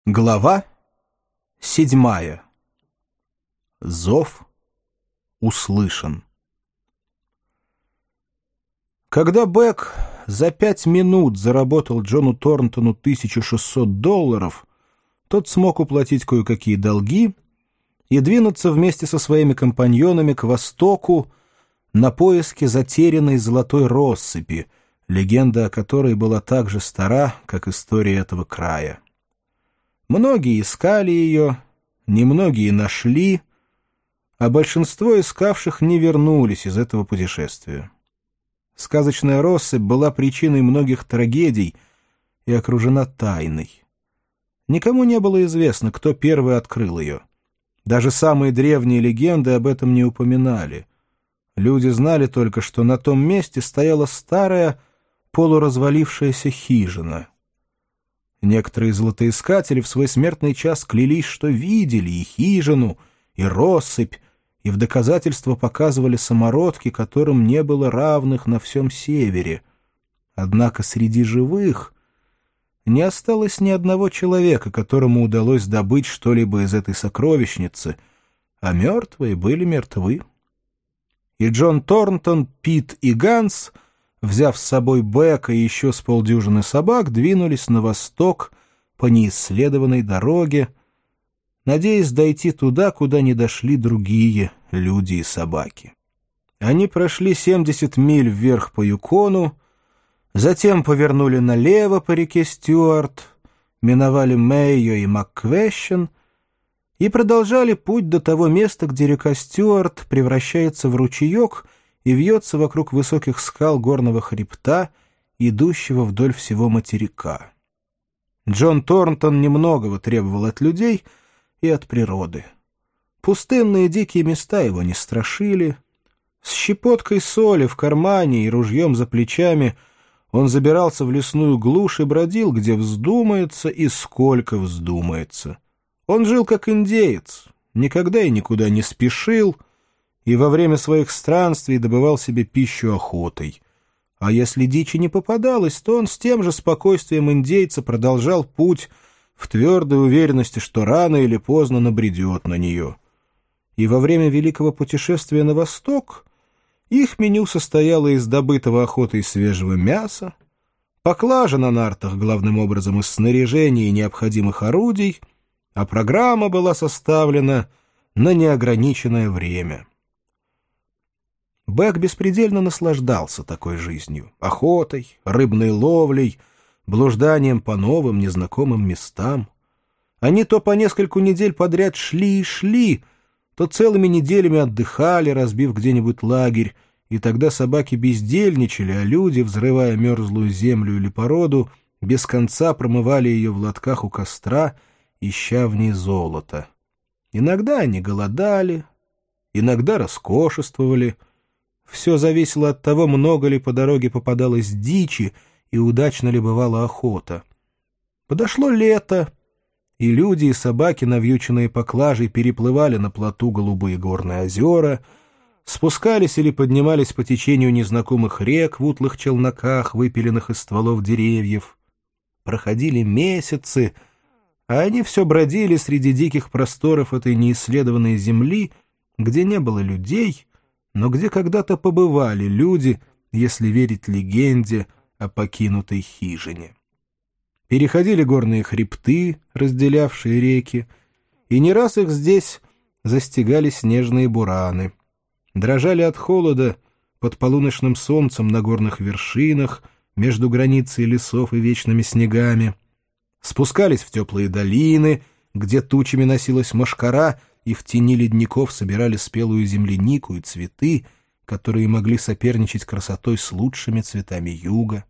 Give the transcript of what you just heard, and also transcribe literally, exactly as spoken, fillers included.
Глава седьмая. Зов услышан. Когда Бек за пять минут заработал Джону Торнтону тысячу шестьсот долларов, тот смог уплатить кое-какие долги и двинуться вместе со своими компаньонами к востоку на поиски затерянной золотой россыпи, легенда о которой была так же стара, как история этого края. Многие искали ее, немногие нашли, а большинство искавших не вернулись из этого путешествия. Сказочная россыпь была причиной многих трагедий и окружена тайной. Никому не было известно, кто первый открыл ее. Даже самые древние легенды об этом не упоминали. Люди знали только, что на том месте стояла старая полуразвалившаяся хижина. Некоторые золотоискатели в свой смертный час клялись, что видели и хижину, и россыпь, и в доказательство показывали самородки, которым не было равных на всем севере. Однако среди живых не осталось ни одного человека, которому удалось добыть что-либо из этой сокровищницы, а мертвые были мертвы. И Джон Торнтон, Пит и Ганс, взяв с собой Бека и еще с полдюжины собак, двинулись на восток по неисследованной дороге, надеясь дойти туда, куда не дошли другие люди и собаки. Они прошли семьдесят миль вверх по Юкону, затем повернули налево по реке Стюарт, миновали Мэйо и Макквещен и продолжали путь до того места, где река Стюарт превращается в ручеек и вьется вокруг высоких скал горного хребта, идущего вдоль всего материка. Джон Торнтон немногого требовал от людей и от природы. Пустынные дикие места его не страшили. С щепоткой соли в кармане и ружьем за плечами он забирался в лесную глушь и бродил, где вздумается и сколько вздумается. Он жил как индеец, никогда и никуда не спешил, и во время своих странствий добывал себе пищу охотой. А если дичи не попадалось, то он с тем же спокойствием индейца продолжал путь в твердой уверенности, что рано или поздно набредет на нее. И во время великого путешествия на восток их меню состояло из добытого охотой свежего мяса, поклажа на нартах главным образом из снаряжения и необходимых орудий, а программа была составлена на неограниченное время. Бек беспредельно наслаждался такой жизнью, охотой, рыбной ловлей, блужданием по новым незнакомым местам. Они то по нескольку недель подряд шли и шли, то целыми неделями отдыхали, разбив где-нибудь лагерь, и тогда собаки бездельничали, а люди, взрывая мерзлую землю или породу, без конца промывали ее в лотках у костра, ища в ней золото. Иногда они голодали, иногда роскошествовали. Все зависело от того, много ли по дороге попадалось дичи и удачно ли бывала охота. Подошло лето, и люди и собаки, навьюченные поклажей, переплывали на плоту голубые горные озера, спускались или поднимались по течению незнакомых рек в утлых челноках, выпиленных из стволов деревьев. Проходили месяцы, а они все бродили среди диких просторов этой неисследованной земли, где не было людей, но где когда-то побывали люди, если верить легенде о покинутой хижине. Переходили горные хребты, разделявшие реки, и не раз их здесь застигали снежные бураны. Дрожали от холода под полуночным солнцем на горных вершинах, между границей лесов и вечными снегами. Спускались в теплые долины, где тучами носилась мошкара, и в тени ледников собирали спелую землянику и цветы, которые могли соперничать красотой с лучшими цветами юга.